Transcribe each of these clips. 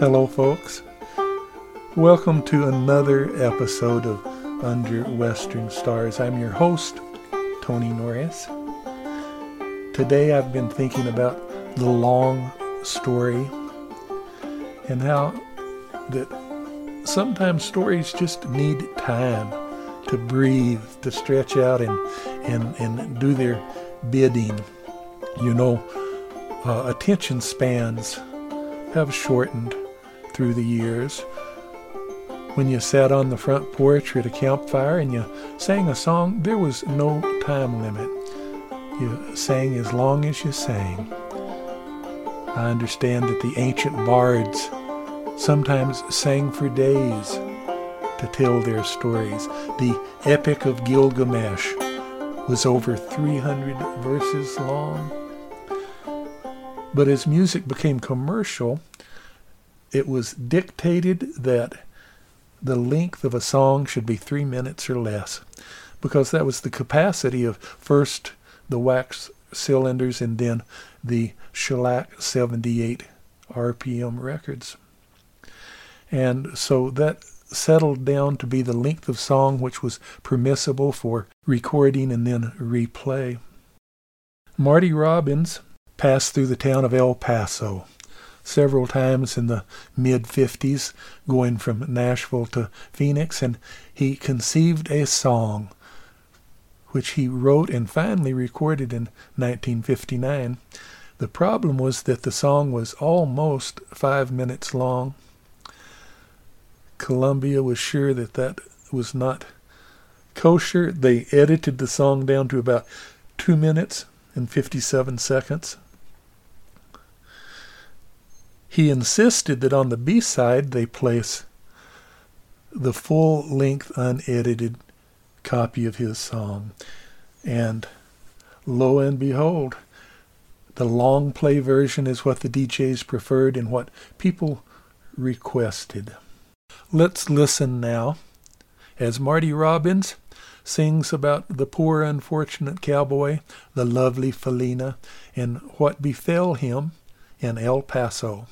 Hello, folks. Welcome to another episode of Under Western Stars. I'm your host, Tony Norris. Today I've been thinking about the long story and how that sometimes stories just need time to breathe, to stretch out and do their bidding. You know, attention spans have shortened through the years. When you sat on the front porch or at a campfire and you sang a song, there was no time limit. You sang as long as you sang. I understand that the ancient bards sometimes sang for days to tell their stories. The Epic of Gilgamesh was over 300 verses long. But as music became commercial, it was dictated that the length of a song should be 3 minutes or less, because that was the capacity of first the wax cylinders and then the shellac 78 RPM records. And so that settled down to be the length of song which was permissible for recording and then replay. Marty Robbins passed through the town of El Paso several times in the mid-50s, going from Nashville to Phoenix, and he conceived a song which he wrote and finally recorded in 1959. The problem was that the song was almost 5 minutes long. Columbia was sure that that was not kosher. They edited the song down to about 2 minutes and 57 seconds. He insisted that on the B-side they place the full-length unedited copy of his song. And lo and behold, the long play version is what the DJs preferred and what people requested. Let's listen now as Marty Robbins sings about the poor unfortunate cowboy, the lovely Felina, and what befell him in El Paso.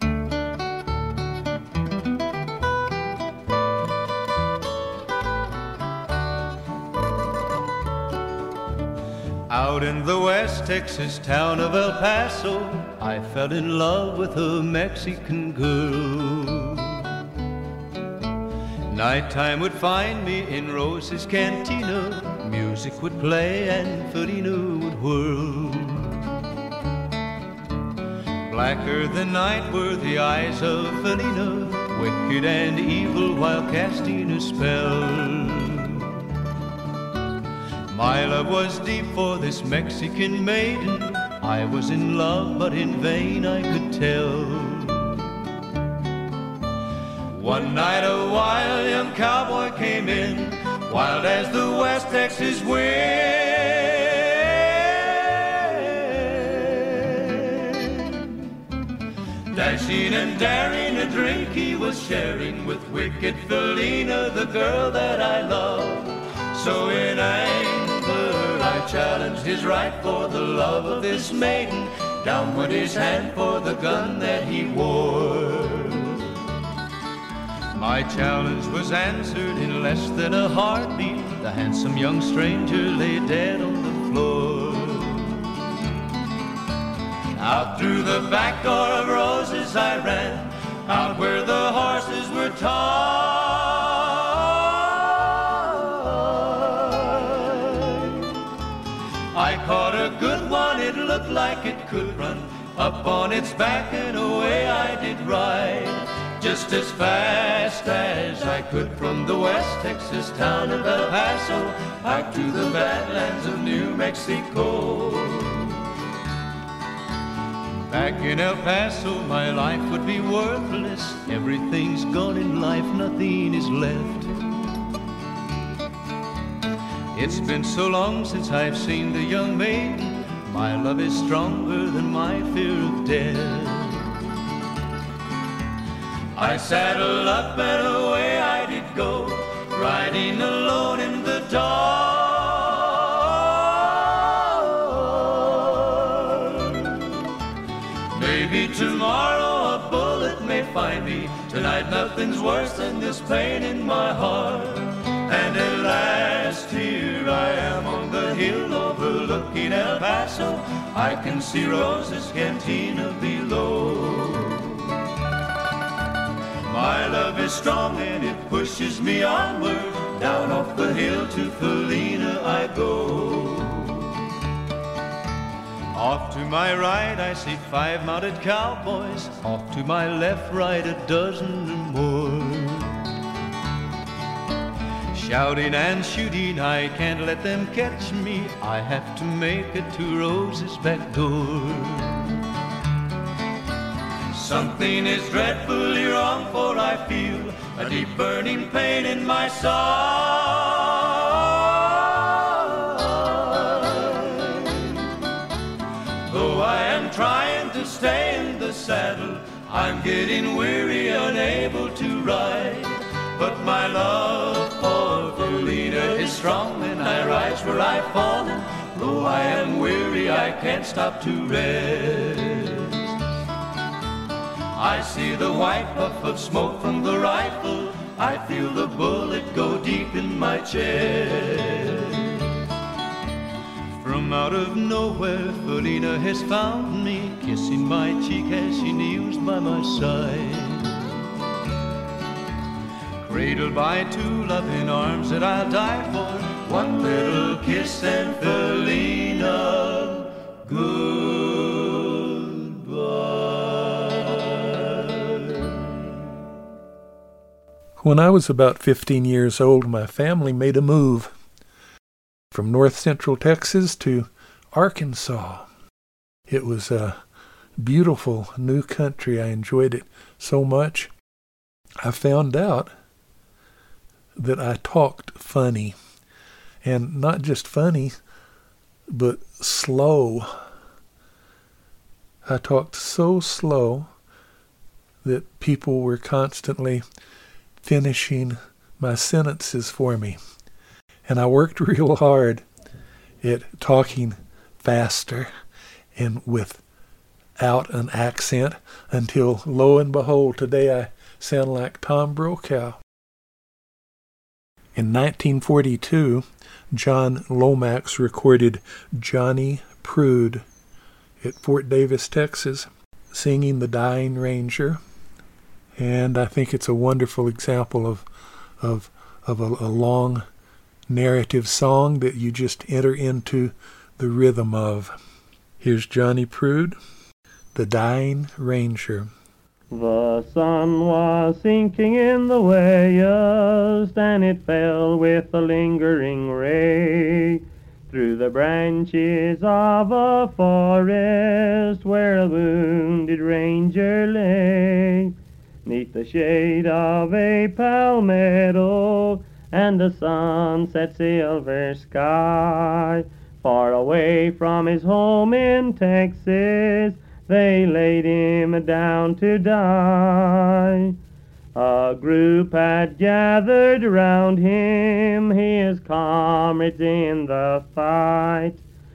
Out in the West Texas town of El Paso, I fell in love with a Mexican girl. Nighttime would find me in Rose's Cantina. Music would play and Felina would whirl. Blacker than night were the eyes of Felina, wicked and evil while casting a spell. My love was deep for this Mexican maiden. I was in love, but in vain I could tell. One night a wild young cowboy came in, wild as the West Texas wind. Dashing and daring, a drink he was sharing with wicked Felina, the girl that I love. So in anger I challenged his right for the love of this maiden. Down went his hand for the gun that he wore. My challenge was answered in less than a heartbeat. The handsome young stranger lay dead on the floor. Out through the back door of Roses I ran, out where the horses were tied. I caught a good one, it looked like it could run. Up on its back and away I did ride, just as fast as I could from the West Texas town of El Paso back to the badlands of New Mexico. Back in El Paso my life would be worthless. Everything's gone in life, nothing is left. It's been so long since I've seen the young maiden. My love is stronger than my fear of death. I saddled up and away I did go, riding alone in the dark. Maybe tomorrow a bullet may find me. Tonight nothing's worse than this pain in my heart. And at last here I am on the hill overlooking El Paso. I can see Rosa's cantina below. My love is strong and it pushes me onward. Down off the hill to Felina I go. Off to my right I see 5 mounted cowboys. Off to my left, right, a dozen or more. Shouting and shooting, I can't let them catch me. I have to make it to Rosa's back door. Something is dreadfully wrong, for I feel a deep burning pain in my side. Though I am trying to stay in the saddle, I'm getting weary, unable to ride. But my love for Felina is strong, and I rise where I've fallen. Though I am weary, I can't stop to rest. I see the white puff of smoke from the rifle. I feel the bullet go deep in my chest. From out of nowhere, Felina has found me, kissing my cheek as she kneels by my side. Cradled by 2 loving arms that I'll die for. One little kiss and Felina, goodbye. When I was about 15 years old, my family made a move from north central Texas to Arkansas. It was a beautiful new country. I enjoyed it so much. I found out that I talked funny, and not just funny, but slow. I talked so slow that people were constantly finishing my sentences for me. And I worked real hard at talking faster and without an accent until, lo and behold, today I sound like Tom Brokaw. In 1942, John Lomax recorded Johnny Prude at Fort Davis, Texas, singing The Dying Ranger. And I think it's a wonderful example of a long narrative song that you just enter into the rhythm of. Here's Johnny Prude, The Dying Ranger. The sun was sinking in the west, and it fell with a lingering ray through the branches of a forest where a wounded ranger lay. 'Neath the shade of a palmetto and the sunset silver sky, far away from his home in Texas, they laid him down to die. A group had gathered around him, his comrades in the fight.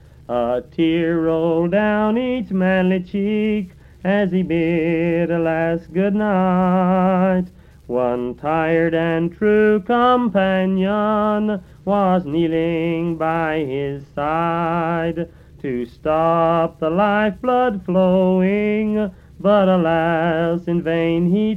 A tear rolled down each manly cheek as he bid a last good night. One tired and true companion was kneeling by his side to stop the lifeblood flowing, but alas, in vain he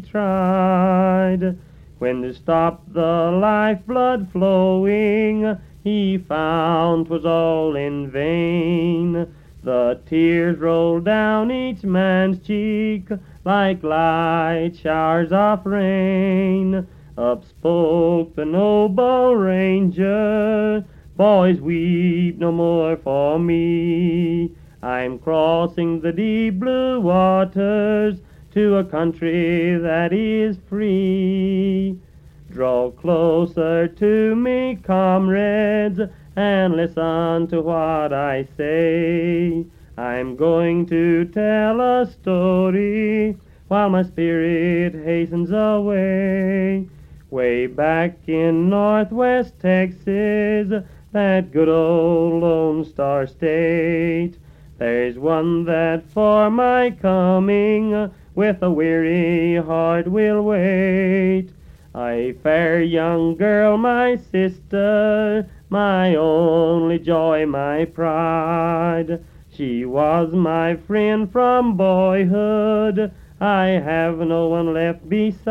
tried. When to stop the lifeblood flowing, he found 'twas all in vain. The tears rolled down each man's cheek like light showers of rain. Up spoke the noble ranger, "Boys, weep no more for me. I'm crossing the deep blue waters to a country that is free. Draw closer to me, comrades, and listen to what I say. I'm going to tell a story while my spirit hastens away. Way back in northwest Texas, that good old Lone Star State, There's one that for my coming with a weary heart will wait. A fair young girl, my sister, my only joy, my pride. She was my friend from boyhood, I have no one left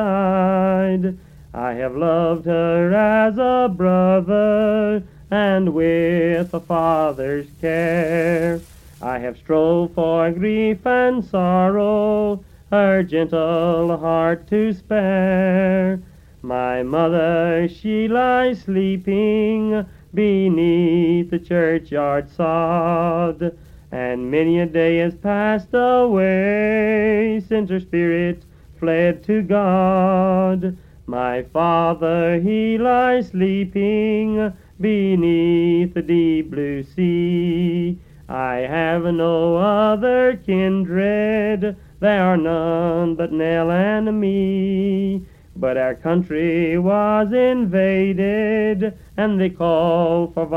beside. I have loved her as a brother, and with a father's care. I have strove for grief and sorrow, her gentle heart to spare. My mother, she lies sleeping beneath the churchyard sod, and many a day has passed away since her spirit fled to God. My father, he lies sleeping beneath the deep blue sea. I have no other kindred, there are none but Nell and me. But our country was invaded, and they called for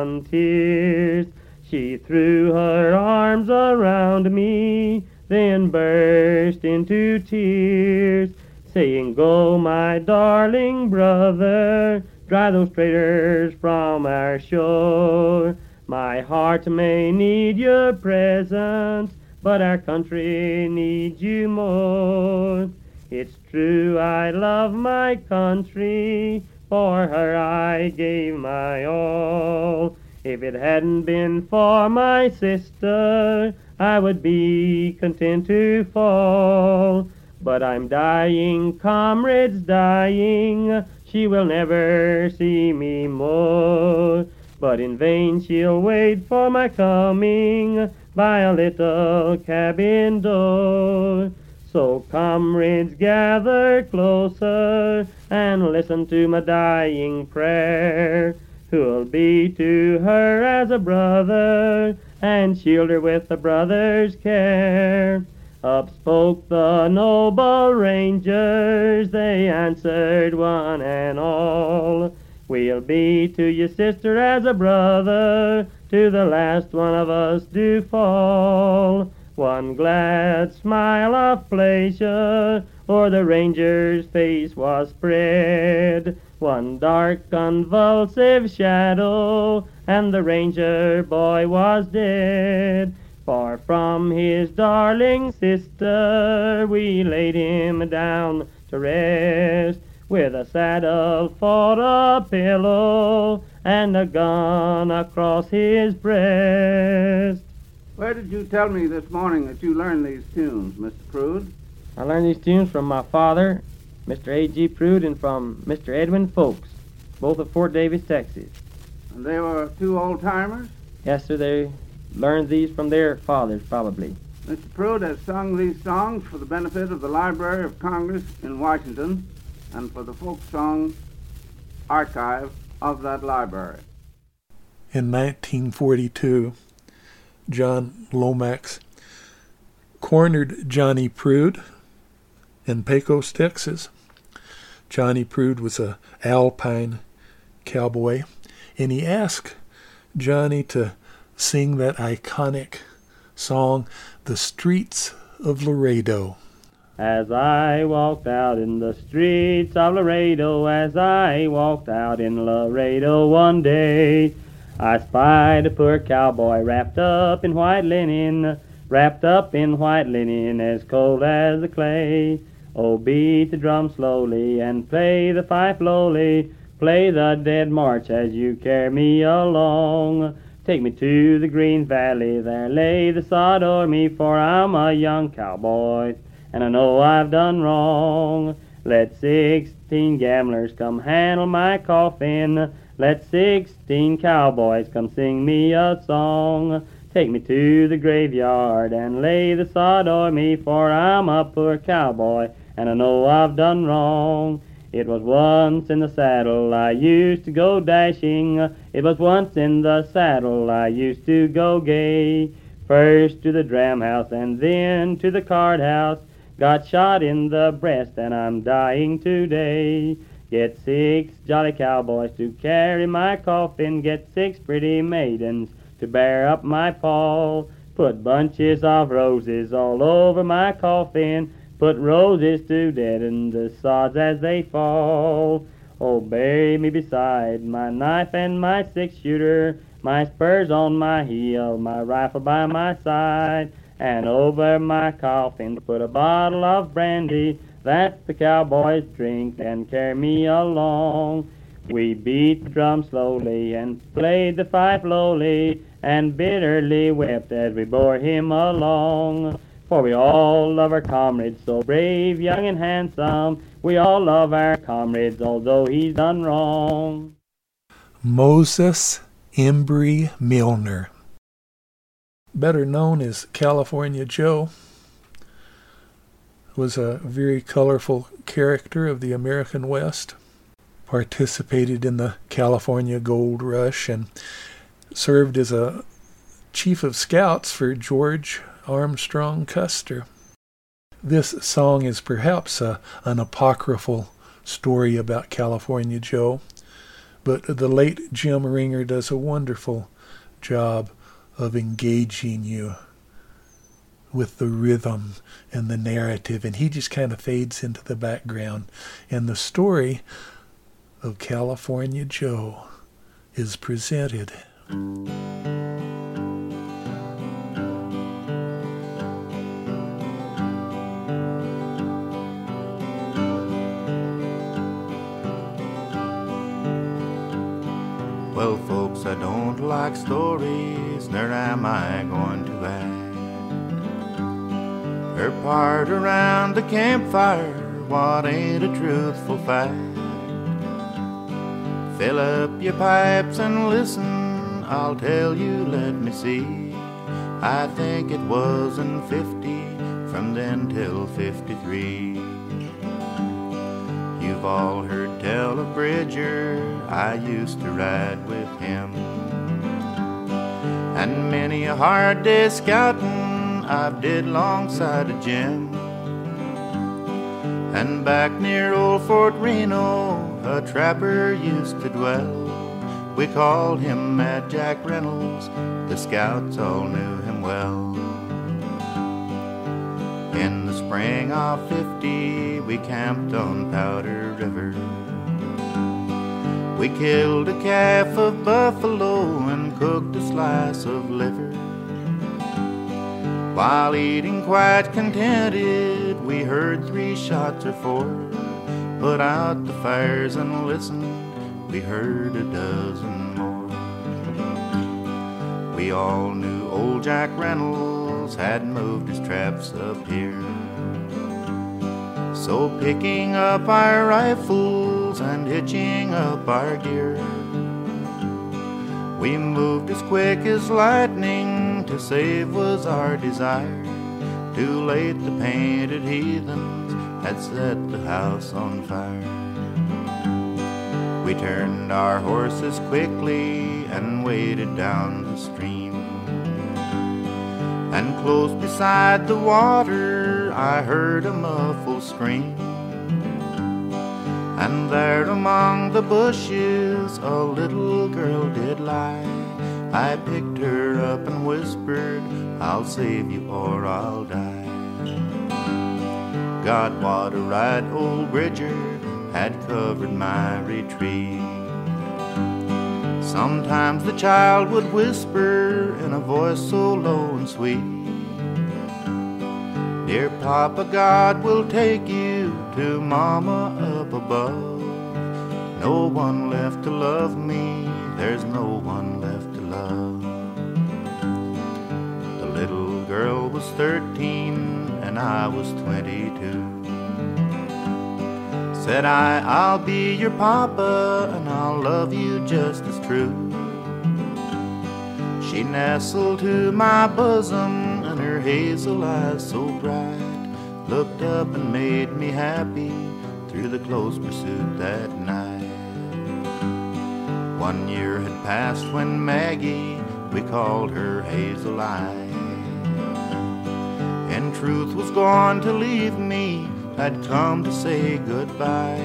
volunteers. She threw her arms around me, then burst into tears, saying, "Go, my darling brother, drive those traitors from our shore. My heart may need your presence, but our country needs you more." It's true I love my country, for her I gave my all. If it hadn't been for my sister, I would be content to fall. But I'm dying, comrades, dying, she will never see me more. But in vain she'll wait for my coming by a little cabin door. So comrades, gather closer and listen to my dying prayer. Who'll be to her as a brother and shield her with a brother's care? Up spoke the noble Rangers, they answered one and all. We'll be to you, sister, as a brother, to the last one of us do fall. One glad smile of pleasure o'er the Ranger's face was spread. One dark convulsive shadow, and the Ranger boy was dead. Far from his darling sister, we laid him down to rest, with a saddle for a pillow and a gun across his breast. Where did you tell me this morning that you learned these tunes, Mr. Prude? I learned these tunes from my father, Mr. A.G. Prude, and from Mr. Edwin Folks, both of Fort Davis, Texas. And they were two old-timers? Yes, sir, they learned these from their fathers, probably. Mr. Prude has sung these songs for the benefit of the Library of Congress in Washington and for the folk song archive of that library. In 1942, John Lomax cornered Johnny Prude in Pecos, Texas. Johnny Prude was a alpine cowboy, and he asked Johnny to sing that iconic song, "The Streets of Laredo." As I walked out in the streets of Laredo, as I walked out in Laredo one day, I spied a poor cowboy wrapped up in white linen, as cold as the clay. Oh, beat the drum slowly and play the fife lowly, play the dead march as you carry me along. Take me to the green valley, there lay the sod o'er me, for I'm a young cowboy, and I know I've done wrong. Let 16 gamblers come handle my coffin, let 16 cowboys come sing me a song. Take me to the graveyard and lay the sod o'er me, for I'm a poor cowboy, and I know I've done wrong. It was once in the saddle I used to go dashing, it was once in the saddle I used to go gay. First to the dram house and then to the card house, got shot in the breast and I'm dying today. Get 6 jolly cowboys to carry my coffin, get 6 pretty maidens to bear up my pall. Put bunches of roses all over my coffin. Put roses to deaden the sods as they fall. Oh, bury me beside my knife and my six-shooter, my spurs on my heel, my rifle by my side, and over my coffin put a bottle of brandy that the cowboys drink and carry me along. We beat the drum slowly and played the fife lowly and bitterly wept as we bore him along. For we all love our comrades, so brave, young, and handsome. We all love our comrades, although he's done wrong. Moses Embry Milner, better known as California Joe, was a very colorful character of the American West, participated in the California Gold Rush, and served as a chief of scouts for George Armstrong Custer. This song is perhaps an apocryphal story about California Joe, but the late Jim Ringer does a wonderful job of engaging you with the rhythm and the narrative, and he just kind of fades into the background, and the story of California Joe is presented. Well, folks, I don't like stories, nor am I going to act. Her part around the campfire, what ain't a truthful fact? Fill up your pipes and listen, I'll tell you, let me see. I think it was in 50, from then till 53. You've all heard tell of Bridger, I used to ride with him. And many a hard day scouting I've did longside of Jim. And back near old Fort Reno a trapper used to dwell. We called him Mad Jack Reynolds, the scouts all knew him well. In the spring of 50, we camped on Powder River. We killed a calf of buffalo and cooked a slice of liver. While eating quite contented, we heard 3 shots or 4. Put out the fires and listened, we heard a dozen more. We all knew old Jack Reynolds had moved his traps up here. So picking up our rifles and hitching up our gear, we moved as quick as lightning, to save was our desire. Too late the painted heathens had set the house on fire. We turned our horses quickly and waded down the stream. And close beside the water I heard a muffled scream. And there among the bushes a little girl did lie. I picked her up and whispered, I'll save you or I'll die. God, what a ride old Bridger had covered my retreat. Sometimes the child would whisper in a voice so low and sweet, Dear Papa, God will take you to Mama up above. No one left to love me, there's no one left to love. The little girl was 13 and I was 22. Said I'll be your papa and I'll love you just as true. She nestled to my bosom and her hazel eyes so bright looked up and made me happy through the close pursuit that night. 1 year had passed when Maggie, we called her Hazel Eye, in truth was gone to leave me, had come to say goodbye.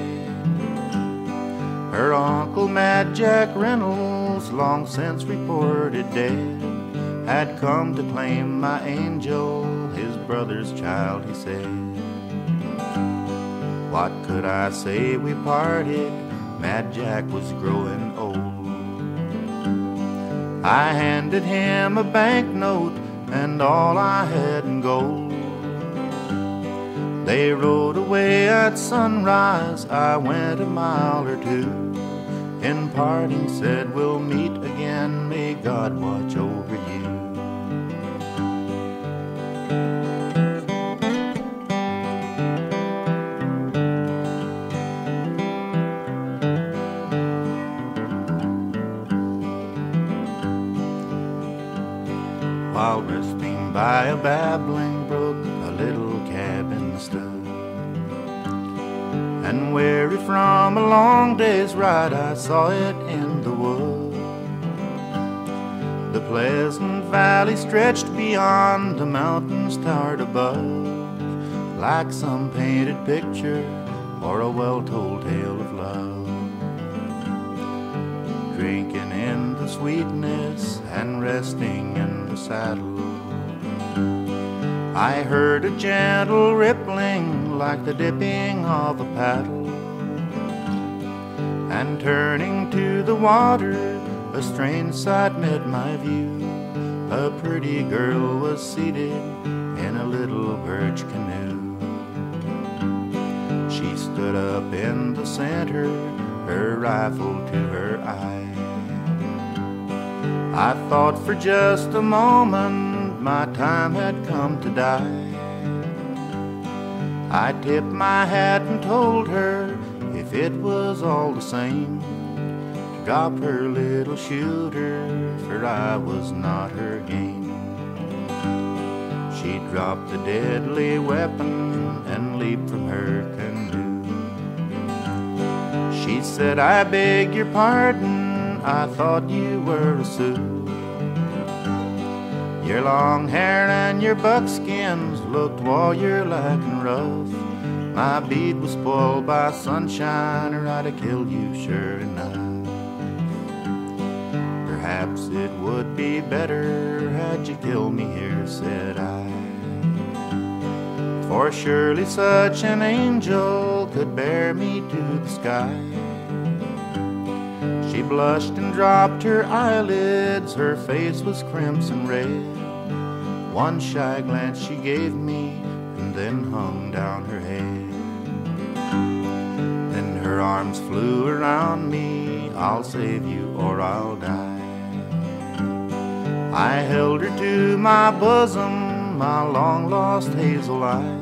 Her uncle Mad Jack Reynolds, long since reported dead, had come to claim my angel, his brother's child, he said. What could I say? We parted. Mad Jack was growing old. I handed him a banknote and all I had in gold. They rode away at sunrise. I went a mile or two. In parting said, we'll meet again. May God watch over you. While resting by a babbling brook, a little cabin stood, and weary from a long day's ride, I saw it in the wood. The pleasant valley stretched beyond, the mountains towered above, like some painted picture or a well-told tale of love. Drinking in the sweetness and resting in the saddle, I heard a gentle rippling like the dipping of a paddle, and turning to the water, a strange sight met my view. A pretty girl was seated in a little birch canoe. She stood up in the center, her rifle to her eye. I thought for just a moment my time had come to die. I tipped my hat and told her if it was all the same, to drop her little shooter, for I was not her game. She dropped the deadly weapon and leaped from her canoe. She said, I beg your pardon, I thought you were a Sioux. Your long hair and your buckskins looked warrior-like and rough. My bead was spoiled by sunshine, or I'd have killed you sure enough. Perhaps it would be better had you killed me here, said I, for surely such an angel could bear me to the sky. She blushed and dropped her eyelids, her face was crimson red. One shy glance she gave me, and then hung down her head. Then her arms flew around me, I'll save you or I'll die. I held her to my bosom, my long-lost hazel eye.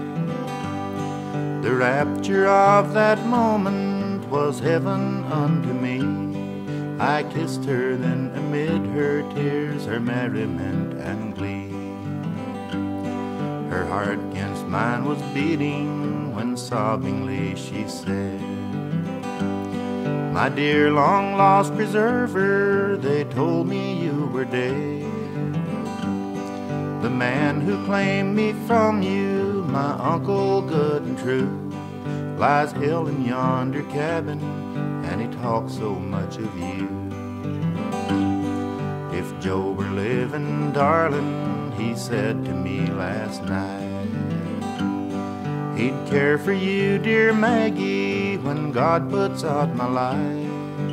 The rapture of that moment was heaven unto me. I kissed her, then amid her tears, her merriment and glee, her heart against mine was beating when sobbingly she said, my dear long-lost preserver, they told me you were dead. The man who claimed me from you, my uncle good and true, lies ill in yonder cabin, and he talks so much of you. If Joe were living, darling, he said to me last night, he'd care for you, dear Maggie, when God puts out my light.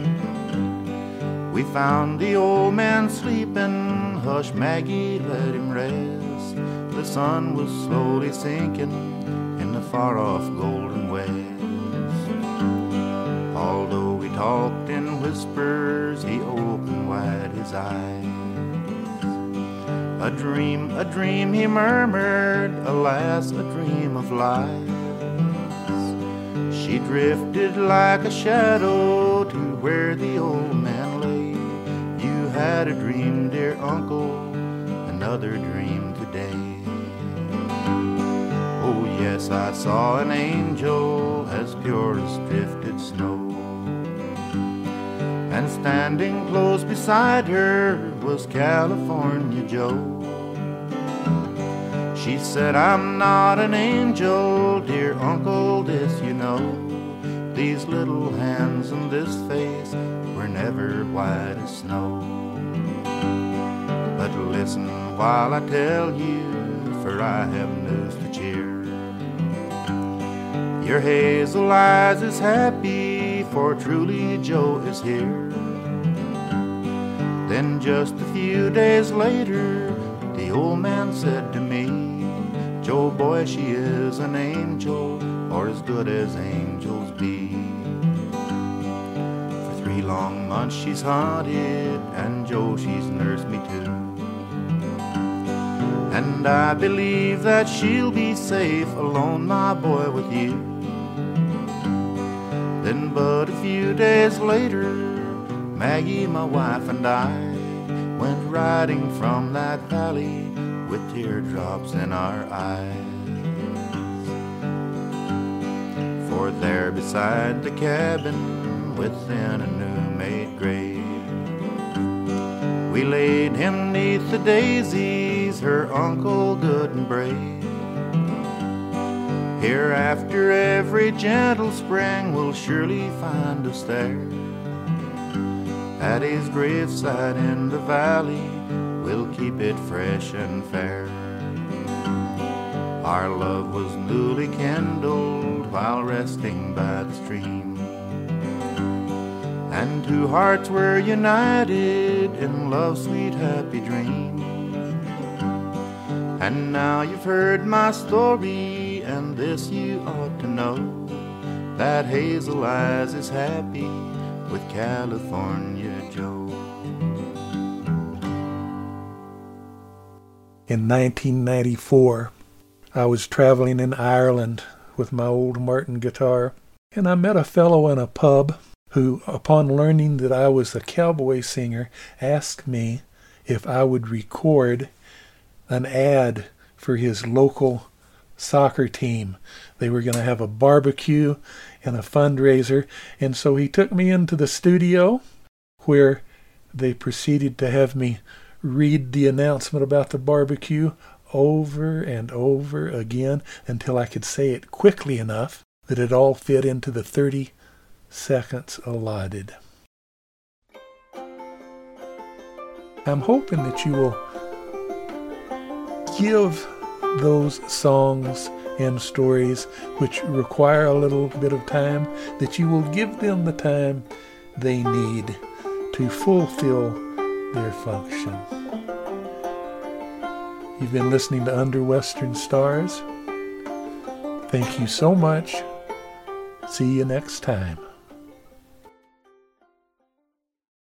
We found the old man sleeping, hush Maggie, let him rest. The sun was slowly sinking in the far-off golden west. Although we talked in whispers, he opened wide his eyes. A dream, he murmured, alas, a dream of lies. She drifted like a shadow to where the old man lay. You had a dream, dear uncle, another dream today. Oh yes, I saw an angel as pure as drifted snow, and standing close beside her was California Joe. She said, I'm not an angel, dear uncle, this you know. These little hands and this face were never white as snow. But listen while I tell you, for I have news to cheer. Your hazel eyes is happy, for truly Joe is here. Then just a few days later, the old man said to me, Joe boy, she is an angel, or as good as angels be. For 3 long months she's haunted, and Joe, she's nursed me too. And I believe that she'll be safe alone, my boy, with you. Then but a few days later, Maggie, my wife, and I went riding from that valley with teardrops in our eyes. For there beside the cabin, within a new-made grave, we laid him 'neath the daisies, her uncle good and brave. Here after every gentle spring we'll surely find us there. At his graveside in the valley, we'll keep it fresh and fair. Our love was newly kindled while resting by the stream, and 2 hearts were united in love's sweet happy dream. And now you've heard my story, and this you ought to know, that Hazel Eyes is happy with California Joe. In 1994, I was traveling in Ireland with my old Martin guitar, and I met a fellow in a pub who, upon learning that I was a cowboy singer, asked me if I would record an ad for his local soccer team. They were going to have a barbecue and a fundraiser, and so he took me into the studio where they proceeded to have me read the announcement about the barbecue over and over again until I could say it quickly enough that it all fit into the 30 seconds allotted. I'm hoping that you will give those songs and stories which require a little bit of time, that you will give them the time they need to fulfill their function. You've been listening to Under Western Stars. Thank you so much. See you next time.